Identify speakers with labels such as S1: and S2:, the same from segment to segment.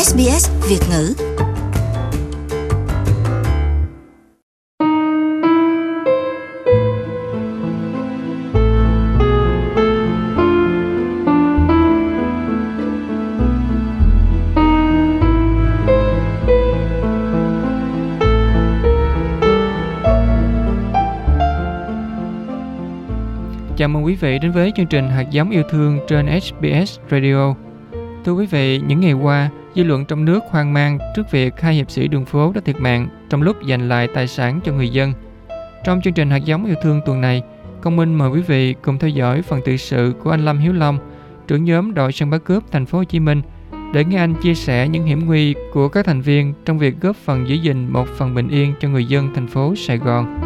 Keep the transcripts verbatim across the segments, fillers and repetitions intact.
S1: ét bê ét Việt ngữ.
S2: Chào mừng quý vị đến với chương trình Hạt giống yêu thương trên ét bê ét Radio. Thưa quý vị, những ngày qua, dư luận trong nước hoang mang trước việc hai hiệp sĩ đường phố đã thiệt mạng trong lúc giành lại tài sản cho người dân. Trong chương trình Hạt giống yêu thương tuần này, Công Minh mời quý vị cùng theo dõi phần tự sự của anh Lâm Hiếu Long, trưởng nhóm đội săn bắt cướp thành phố Hồ Chí Minh, để nghe anh chia sẻ những hiểm nguy của các thành viên trong việc góp phần giữ gìn một phần bình yên cho người dân thành phố Sài Gòn.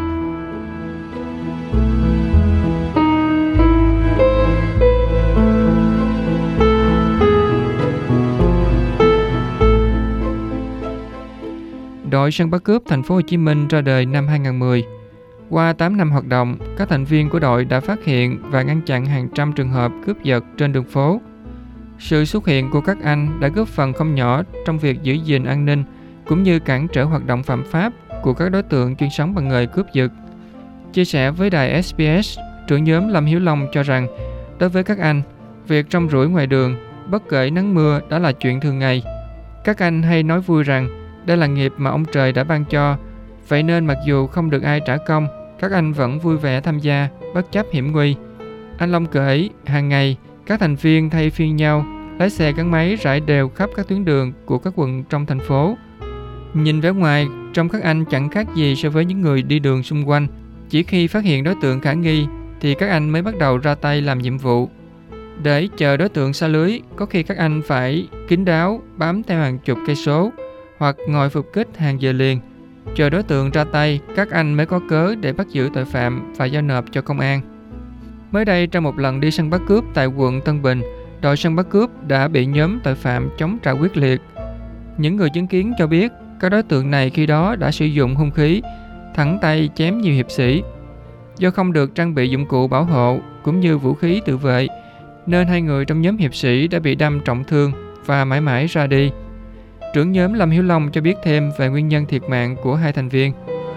S2: Đội săn bắt cướp thành phố Hồ Chí Minh ra đời năm hai không một không. Qua tám năm hoạt động, các thành viên của đội đã phát hiện và ngăn chặn hàng trăm trường hợp cướp giật trên đường phố. Sự xuất hiện của các anh đã góp phần không nhỏ trong việc giữ gìn an ninh cũng như cản trở hoạt động phạm pháp của các đối tượng chuyên sống bằng nghề cướp giật. Chia sẻ với đài ét bê ét, trưởng nhóm Lâm Hiếu Long cho rằng đối với các anh, việc rong ruổi ngoài đường bất kể nắng mưa đã là chuyện thường ngày. Các anh hay nói vui rằng đây là nghiệp mà ông trời đã ban cho, vậy nên mặc dù không được ai trả công, các anh vẫn vui vẻ tham gia, bất chấp hiểm nguy. Anh Long kể, hàng ngày, các thành viên thay phiên nhau, lái xe gắn máy rải đều khắp các tuyến đường của các quận trong thành phố. Nhìn vẻ ngoài, trông các anh chẳng khác gì so với những người đi đường xung quanh. Chỉ khi phát hiện đối tượng khả nghi, thì các anh mới bắt đầu ra tay làm nhiệm vụ. Để chờ đối tượng xa lưới, có khi các anh phải kín đáo, bám theo hàng chục cây số, hoặc ngồi phục kích hàng giờ liền. Chờ đối tượng ra tay, các anh mới có cớ để bắt giữ tội phạm và giao nộp cho công an. Mới đây, trong một lần đi săn bắt cướp tại quận Tân Bình, đội săn bắt cướp đã bị nhóm tội phạm chống trả quyết liệt. Những người chứng kiến cho biết, các đối tượng này khi đó đã sử dụng hung khí, thẳng tay chém nhiều hiệp sĩ. Do không được trang bị dụng cụ bảo hộ cũng như vũ khí tự vệ, nên hai người trong nhóm hiệp sĩ đã bị đâm trọng thương và mãi mãi ra đi. Trưởng nhóm Lâm Hiếu Long cho biết thêm về nguyên nhân thiệt mạng của hai thành viên.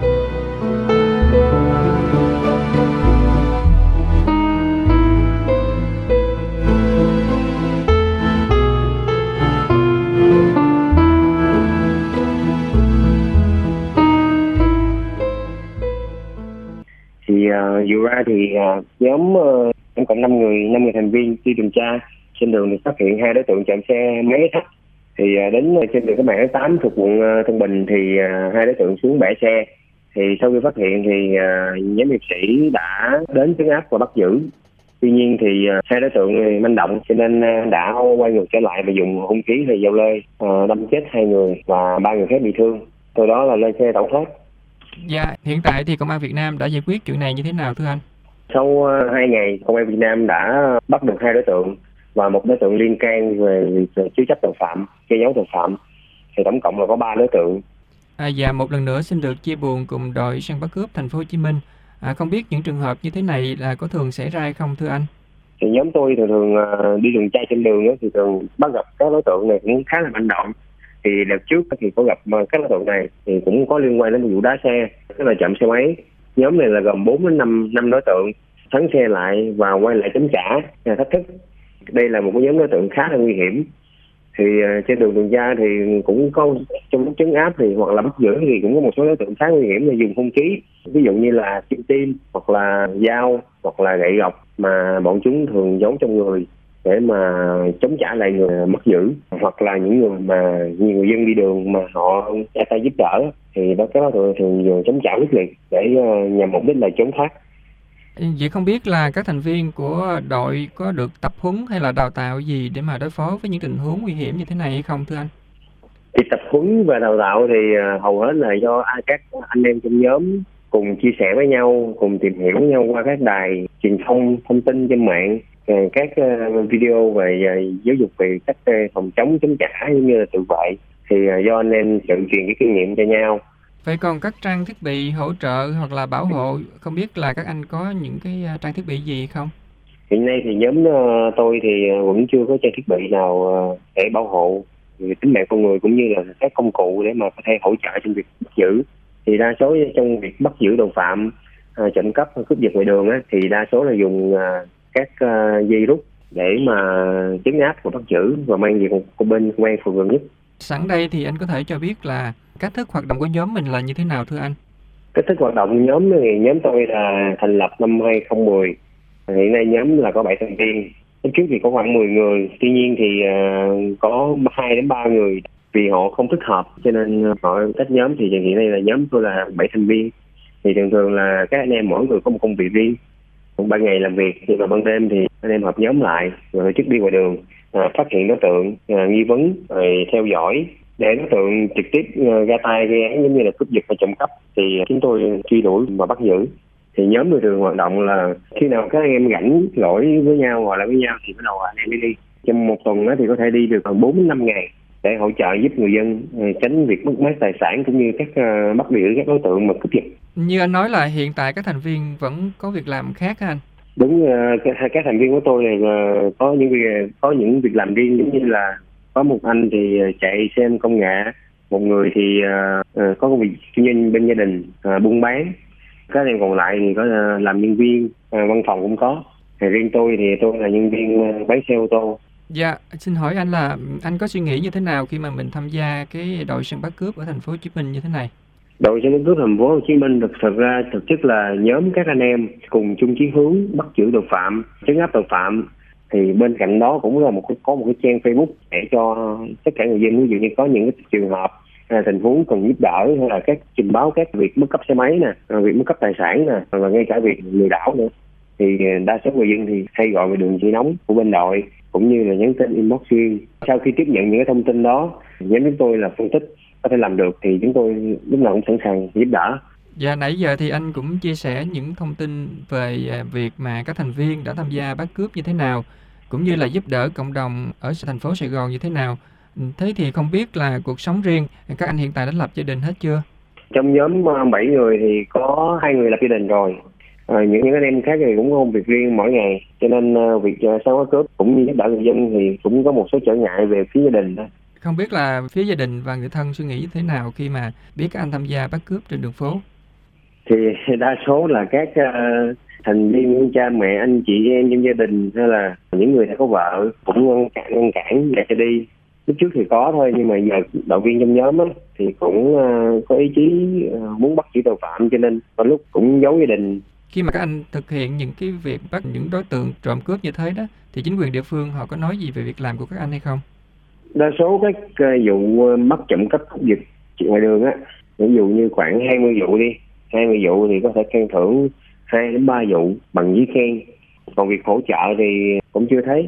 S3: Thì uh, dù ra thì uh, nhóm uh, tổng cộng năm người, năm người thành viên đi tuần tra trên đường thì phát hiện hai đối tượng chặn xe máy thách. Thì đến trên đường cái mạng tám thuộc quận Tân Bình thì uh, hai đối tượng xuống bãi xe. Thì sau khi phát hiện thì uh, nhóm hiệp sĩ đã đến trấn áp và bắt giữ. Tuy nhiên thì uh, hai đối tượng manh động cho nên uh, đã quay ngược trở lại và dùng hung khí và dao lê uh, đâm chết hai người và ba người khác bị thương. Từ đó là lên xe tẩu thoát.
S2: Dạ, hiện tại thì Công an Việt Nam đã giải quyết chuyện này như thế nào thưa anh?
S3: Sau uh, hai ngày, Công an Việt Nam đã bắt được hai đối tượng và một đối tượng liên can về việc chứa chấp tội phạm, che giấu tội phạm, thì tổng cộng là có ba đối tượng.
S2: À, và một lần nữa xin được chia buồn cùng đội săn bắt cướp thành phố Hồ Chí Minh. À, không biết những trường hợp như thế này là có thường xảy ra hay không thưa anh?
S3: Thì nhóm tôi thường thường uh, đi tuần tra trên đường đó, thì thường bắt gặp các đối tượng này cũng khá là manh động. Thì đợt trước thì có gặp các đối tượng này thì cũng có liên quan đến vụ đá xe, tức là trộm xe máy. Nhóm này là gồm bốn đến năm năm đối tượng thắng xe lại và quay lại chống trả, thách thức. Đây là một cái nhóm đối tượng khá là nguy hiểm. Thì uh, trên đường tuần tra thì cũng có trong lúc trấn áp thì hoặc là bắt giữ thì cũng có một số đối tượng khá nguy hiểm là dùng hung khí, ví dụ như là kim tiêm hoặc là dao hoặc là gậy gộc mà bọn chúng thường giấu trong người để mà chống trả lại người bắt giữ, hoặc là những người mà nhiều người dân đi đường mà họ ra tay giúp đỡ thì đó các đối tượng thường dùng chống trả quyết liệt để uh, nhằm mục đích là trốn thoát.
S2: Vậy không biết là các thành viên của đội có được tập huấn hay là đào tạo gì để mà đối phó với những tình huống nguy hiểm như thế này hay không thưa anh?
S3: Thì tập huấn và đào tạo thì hầu hết là do các anh em trong nhóm cùng chia sẻ với nhau, cùng tìm hiểu với nhau qua các đài truyền thông thông tin trên mạng, các video về giáo dục về cách phòng chống chống trả cũng như là tự vệ. Thì do anh em tự truyền cái kinh nghiệm cho nhau.
S2: Vậy còn các trang thiết bị hỗ trợ hoặc là bảo hộ, không biết là các anh có những cái trang thiết bị gì không?
S3: Hiện nay thì nhóm tôi thì vẫn chưa có trang thiết bị nào để bảo hộ về tính mạng con người cũng như là các công cụ để mà có thể hỗ trợ trong việc bắt giữ. Thì đa số trong việc bắt giữ tội phạm à, trộm cắp cướp giật ngoài đường á, thì đa số là dùng à, các à, dây rút để mà trấn áp và bắt giữ và mang về một bên công an phường gần nhất.
S2: Sẵn đây thì anh có thể cho biết là cách thức hoạt động của nhóm mình là như thế nào thưa anh?
S3: Cách thức hoạt động nhóm thì nhóm tôi là thành lập năm hai không một không. Hiện nay nhóm là có bảy thành viên. Lúc trước thì có khoảng mười người, tuy nhiên thì uh, có hai đến ba người vì họ không thích hợp cho nên họ tách nhóm. Thì hiện nay là nhóm tôi là bảy thành viên. Thì thường thường là các anh em mỗi người có một công việc riêng. Ban ngày làm việc thì vào ban đêm thì anh em hợp nhóm lại rồi trước đi ngoài đường, à, phát hiện đối tượng à, nghi vấn rồi theo dõi để đối tượng trực tiếp uh, ra tay gây án giống như là cướp giật và trộm cắp thì chúng tôi truy đuổi và bắt giữ. Thì nhóm tôi thường hoạt động là khi nào các anh em rảnh rỗi với nhau hoặc là với nhau thì bắt đầu anh em đi đi. Trong một tuần đó thì có thể đi được khoảng bốn đến năm ngày để hỗ trợ giúp người dân uh, tránh việc mất mát tài sản cũng như các uh, bắt giữ các đối tượng mà cướp giật.
S2: Như anh nói là hiện tại các thành viên vẫn có việc làm khác hả anh?
S3: Đúng, uh, các, các thành viên của tôi là uh, có những việc có những việc làm riêng, giống như là có một anh thì chạy xe công nghệ, một người thì uh, uh, có công việc kinh doanh bên gia đình, uh, buôn bán. Các em còn lại thì có uh, làm nhân viên, uh, văn phòng cũng có. Thì riêng tôi thì tôi là nhân viên uh, bán xe ô tô.
S2: Dạ, xin hỏi anh là anh có suy nghĩ như thế nào khi mà mình tham gia cái đội săn bắt cướp ở thành phố Hồ Chí Minh như thế này?
S3: Đội săn bắt cướp thành phố Hồ Chí Minh thực sự ra thực chất là nhóm các anh em cùng chung chí hướng bắt giữ tội phạm, trấn áp tội phạm. Thì bên cạnh đó cũng là một có một cái trang Facebook để cho tất cả người dân, ví dụ như có những cái trường hợp à, tình huống cần giúp đỡ hay là các trình báo các việc mất cắp xe máy nè, việc mất cắp tài sản nè, và ngay cả việc lừa đảo nữa, thì đa số người dân thì hay gọi về đường dây nóng của bên đội cũng như là nhắn tin inbox riêng. Sau khi tiếp nhận những cái thông tin đó, nhóm chúng tôi là phân tích có thể làm được thì chúng tôi lúc nào cũng sẵn sàng giúp đỡ.
S2: Dạ, nãy giờ thì anh cũng chia sẻ những thông tin về việc mà các thành viên đã tham gia bắt cướp như thế nào, cũng như là giúp đỡ cộng đồng ở thành phố Sài Gòn như thế nào. Thế thì không biết là cuộc sống riêng, các anh hiện tại đã lập gia đình hết chưa?
S3: Trong nhóm bảy người thì có hai người lập gia đình rồi. À, những những anh em khác thì cũng có công việc riêng mỗi ngày, cho nên uh, việc uh, săn bắt cướp cũng như giúp đỡ người dân thì cũng có một số trở ngại về phía gia đình thôi.
S2: Không biết là phía gia đình và người thân suy nghĩ thế nào khi mà biết các anh tham gia bắt cướp trên đường phố?
S3: Thì đa số là các uh, thành viên, cha mẹ, anh chị em trong gia đình hay là những người đã có vợ cũng ngăn cản ngăn cản để cho đi. Lúc trước thì có thôi, nhưng mà giờ đội viên trong nhóm á, thì cũng uh, có ý chí uh, muốn bắt giữ tội phạm, cho nên có lúc cũng giấu gia đình.
S2: Khi mà các anh thực hiện những cái việc bắt những đối tượng trộm cướp như thế đó, thì chính quyền địa phương họ có nói gì về việc làm của các anh hay không?
S3: Đa số các uh, vụ uh, bắt trộm cắp cướp giật ngoài đường á, ví dụ như khoảng hai mươi vụ đi, hai mươi vụ thì có thể khen thưởng hai đến ba vụ bằng giấy khen. Còn việc hỗ trợ thì cũng chưa thấy.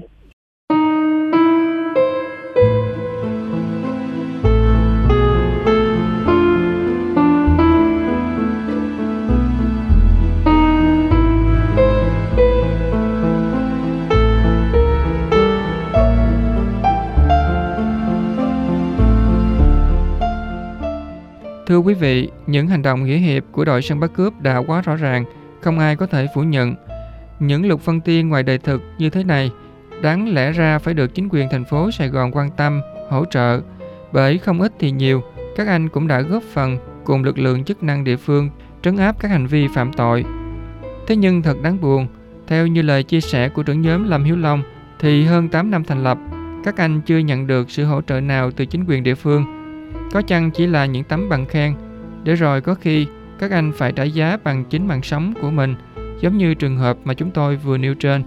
S2: Thưa quý vị, những hành động nghĩa hiệp của đội săn bắt cướp đã quá rõ ràng, không ai có thể phủ nhận. Những lục phân tiên ngoài đời thực như thế này, đáng lẽ ra phải được chính quyền thành phố Sài Gòn quan tâm, hỗ trợ, bởi không ít thì nhiều, các anh cũng đã góp phần cùng lực lượng chức năng địa phương trấn áp các hành vi phạm tội. Thế nhưng thật đáng buồn, theo như lời chia sẻ của trưởng nhóm Lâm Hiếu Long, thì hơn tám năm thành lập, các anh chưa nhận được sự hỗ trợ nào từ chính quyền địa phương. Có chăng chỉ là những tấm bằng khen, để rồi có khi các anh phải trả giá bằng chính mạng sống của mình, giống như trường hợp mà chúng tôi vừa nêu trên.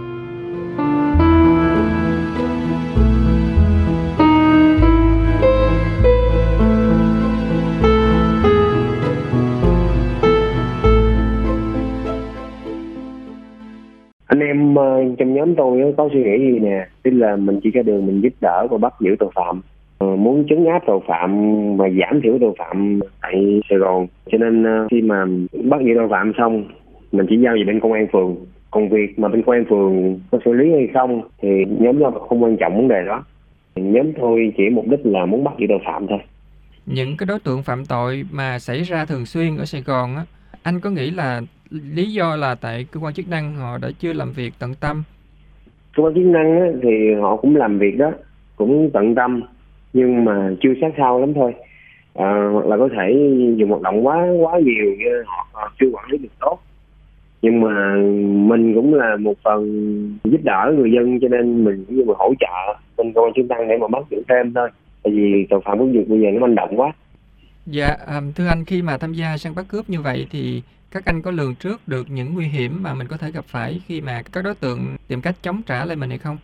S3: Anh em uh, trong nhóm tôi có suy nghĩ gì nè, tức là mình chỉ ra đường mình giúp đỡ và bắt giữ tội phạm. Uh, muốn trấn áp tội phạm và giảm thiểu tội phạm tại Sài Gòn, cho nên uh, khi mà bắt giữ tội phạm xong mình chỉ giao về bên công an phường. Còn việc mà bên công an phường có xử lý hay không thì nhóm tôi không quan trọng vấn đề đó. Nhóm tôi chỉ mục đích là muốn bắt giữ tội phạm thôi.
S2: Những cái đối tượng phạm tội mà xảy ra thường xuyên ở Sài Gòn á, anh có nghĩ là lý do là tại cơ quan chức năng họ đã chưa làm việc tận tâm?
S3: Cơ quan chức năng á, thì họ cũng làm việc đó, cũng tận tâm. nhưng mà chưa sát sao lắm thôi. À, hoặc là có thể dùng hoạt động quá quá nhiều như họ chưa quản lý được tốt. Nhưng mà mình cũng là một phần giúp đỡ người dân, cho nên mình cũng như mà hỗ trợ bên cơ quan chức năng để mà bắt giữ thêm thôi. Tại vì tội phạm cướp giật bây giờ nó manh động quá.
S2: Dạ, thưa anh, khi mà tham gia săn bắt cướp như vậy thì các anh có lường trước được những nguy hiểm mà mình có thể gặp phải khi mà các đối tượng tìm cách chống trả lại mình hay không?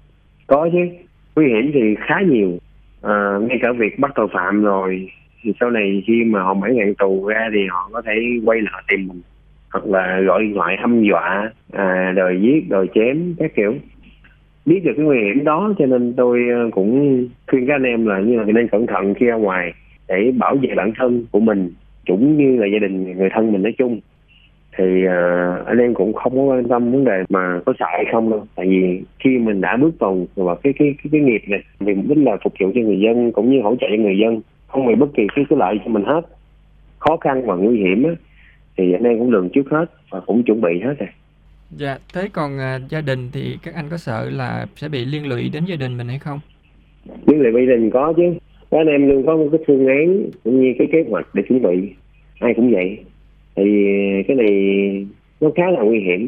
S3: Có chứ, nguy hiểm thì khá nhiều. À, ngay cả việc bắt tội phạm rồi thì sau này khi mà họ mãn hạn tù ra thì họ có thể quay lại tìm mình, hoặc là gọi điện thoại hăm dọa, à, đòi giết, đòi chém các kiểu. Biết được cái nguy hiểm đó cho nên tôi cũng khuyên các anh em là như là nên cẩn thận khi ra ngoài để bảo vệ bản thân của mình cũng như là gia đình, người thân mình nói chung. Thì uh, anh em cũng không có quan tâm vấn đề mà có sợ hay không đâu. Tại vì khi mình đã bước vào vào cái cái cái, cái nghiệp này thì mục đích là phục vụ cho người dân cũng như hỗ trợ cho người dân, không vì bất kỳ cái cái lợi cho mình hết. Khó khăn và nguy hiểm á, thì anh em cũng lường trước hết và cũng chuẩn bị hết rồi.
S2: Dạ, thế còn uh, gia đình thì các anh có sợ là sẽ bị liên lụy đến gia đình mình hay không?
S3: Liên lụy gia đình có chứ. Các anh em luôn có một cái phương án cũng như cái kế hoạch để chuẩn bị. Ai cũng vậy. Thì cái này nó khá là nguy hiểm.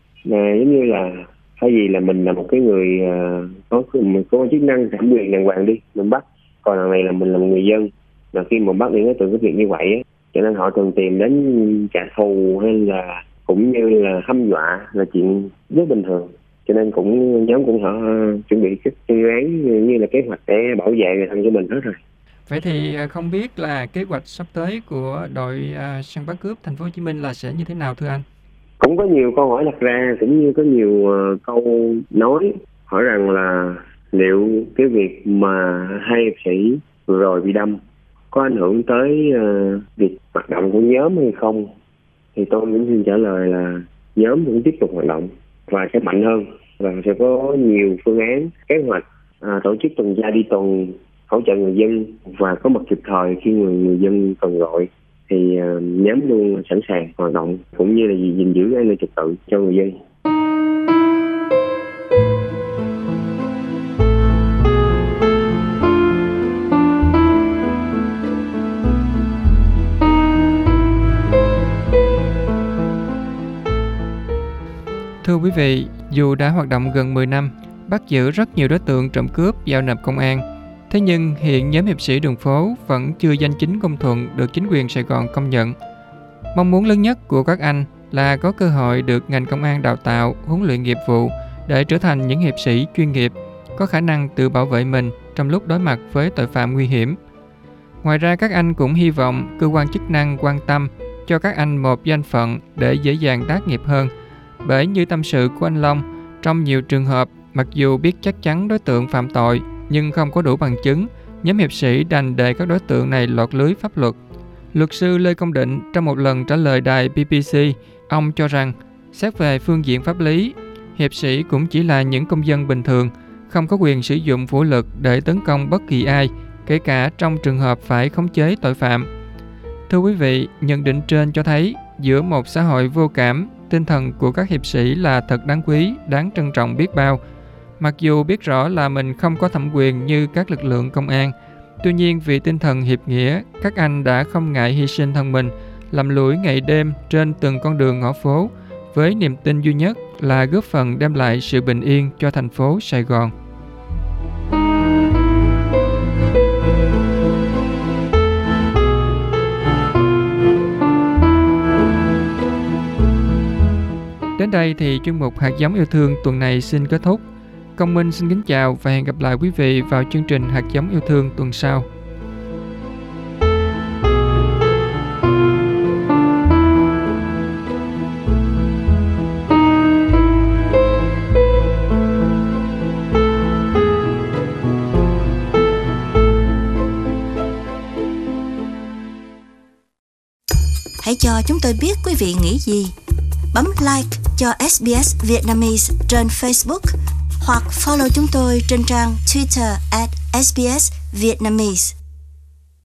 S3: Mà giống như là thay vì là mình là một cái người uh, có có chức năng thẩm quyền đàng hoàng đi, mình bắt. Còn lần này là mình là một người dân. Mà khi mà bắt những đối tượng cái việc như vậy á, cho nên họ thường tìm đến trả thù hay là cũng như là hăm dọa là chuyện rất bình thường. Cho nên cũng nhóm cũng họ chuẩn bị các phương án như là kế hoạch để bảo vệ người thân của mình hết rồi.
S2: Vậy thì không biết là kế hoạch sắp tới của đội uh, săn bắt cướp thành phố Hồ Chí Minh là sẽ như thế nào thưa anh?
S3: Cũng có nhiều câu hỏi đặt ra, cũng như có nhiều uh, câu nói hỏi rằng là liệu cái việc mà hai hiệp sĩ vừa rồi bị đâm có ảnh hưởng tới uh, việc hoạt động của nhóm hay không. Thì tôi cũng xin trả lời là nhóm cũng tiếp tục hoạt động và sẽ mạnh hơn, và sẽ có nhiều phương án, kế hoạch à, tổ chức tuần tra đi tuần, hỗ trợ người dân và có mặt kịp thời khi người, người dân cần gọi. Thì à, nhóm luôn sẵn sàng hoạt động cũng như là gìn giữ an ninh trật tự cho người dân.
S2: Thưa quý vị, dù đã hoạt động gần mười năm, bắt giữ rất nhiều đối tượng trộm cướp giao nộp công an, thế nhưng hiện nhóm hiệp sĩ đường phố vẫn chưa danh chính ngôn thuận được chính quyền Sài Gòn công nhận. Mong muốn lớn nhất của các anh là có cơ hội được ngành công an đào tạo, huấn luyện nghiệp vụ để trở thành những hiệp sĩ chuyên nghiệp, có khả năng tự bảo vệ mình trong lúc đối mặt với tội phạm nguy hiểm. Ngoài ra, các anh cũng hy vọng cơ quan chức năng quan tâm cho các anh một danh phận để dễ dàng tác nghiệp hơn. Bởi như tâm sự của anh Long, trong nhiều trường hợp, mặc dù biết chắc chắn đối tượng phạm tội nhưng không có đủ bằng chứng, nhóm hiệp sĩ đành để các đối tượng này lọt lưới pháp luật. Luật sư Lê Công Định trong một lần trả lời đài bê bê xê, ông cho rằng, xét về phương diện pháp lý, hiệp sĩ cũng chỉ là những công dân bình thường, không có quyền sử dụng vũ lực để tấn công bất kỳ ai, kể cả trong trường hợp phải khống chế tội phạm. Thưa quý vị, nhận định trên cho thấy, giữa một xã hội vô cảm, tinh thần của các hiệp sĩ là thật đáng quý, đáng trân trọng biết bao. Mặc dù biết rõ là mình không có thẩm quyền như các lực lượng công an, tuy nhiên vì tinh thần hiệp nghĩa, các anh đã không ngại hy sinh thân mình, lầm lũi ngày đêm trên từng con đường ngõ phố, với niềm tin duy nhất là góp phần đem lại sự bình yên cho thành phố Sài Gòn. Đến đây thì chuyên mục Hạt giống yêu thương tuần này xin kết thúc. Công Minh xin kính chào và hẹn gặp lại quý vị vào chương trình Hạt giống yêu thương tuần sau.
S1: Hãy cho chúng tôi biết quý vị nghĩ gì. Bấm like cho ét bê ét Vietnamese trên Facebook hoặc follow chúng tôi trên trang Twitter at ét bê ét Vietnamese.